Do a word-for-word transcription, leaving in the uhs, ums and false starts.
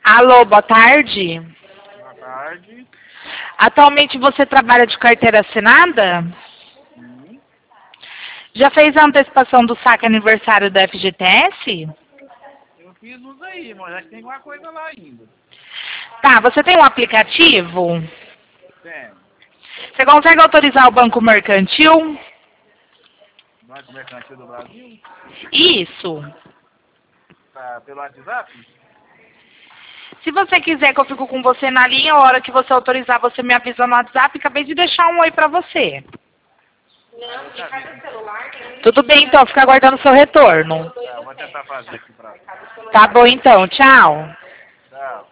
Alô, boa tarde. Boa tarde. Atualmente você trabalha de carteira assinada? Sim. Já fez a antecipação do saque aniversário da F G T S? Eu fiz uns aí, mas acho que tem alguma coisa lá ainda. Tá, você tem um aplicativo? Tem. Você consegue autorizar o Banco Mercantil? Banco Mercantil do Brasil? Isso. Tá pelo WhatsApp? Se você quiser que eu fico com você na linha, a hora que você autorizar, você me avisa no WhatsApp. Acabei de deixar um oi pra você. Não, fica no celular. Tudo bem, então. Fica aguardando o seu retorno. Tá, vou tentar fazer aqui pra você. Tá bom, então. Tchau. Tchau.